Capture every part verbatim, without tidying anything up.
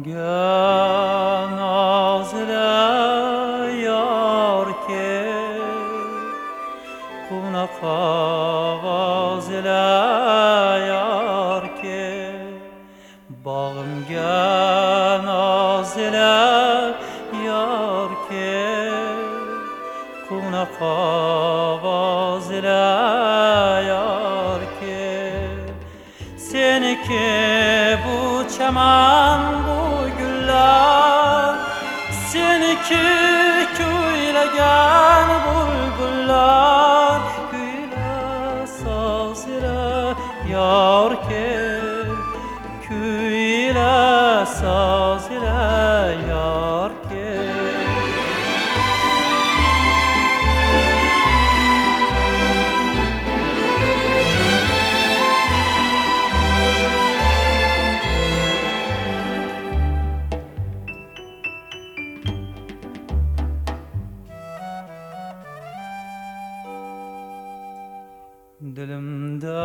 Bağımga naz ile yar ke, Qunaqa ovoz ile yar ke. Bağımga naz ile yar ke, Qunaqa ovoz ile yar ke. Seniki bu çaman, bu güller, seniki kuylagan bulbullar, kuyla saz ile yar ke, kuyla saz ile yar ke. Dilimde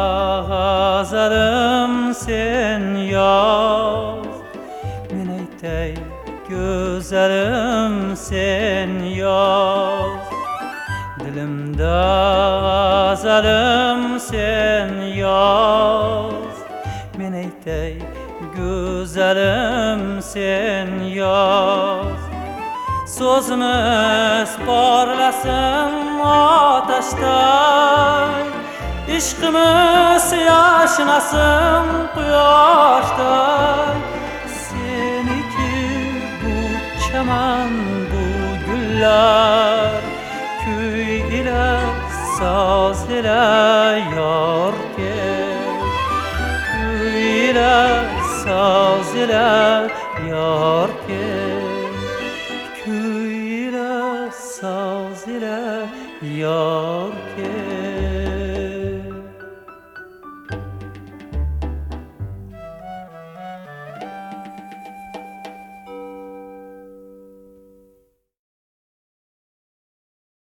gazelim sen yaz, men aytay güzelim sen yaz. Dilimde gazelim sen yaz, men aytay güzelim sen yaz. Sözümüz parlasın ateşten, İşkimiz yaşnasın quyoshdan. Seniki bu çaman, bu güller, kuy ile saz ile yar ke, kuy ile saz ile yar ke, kuy ile saz ile yar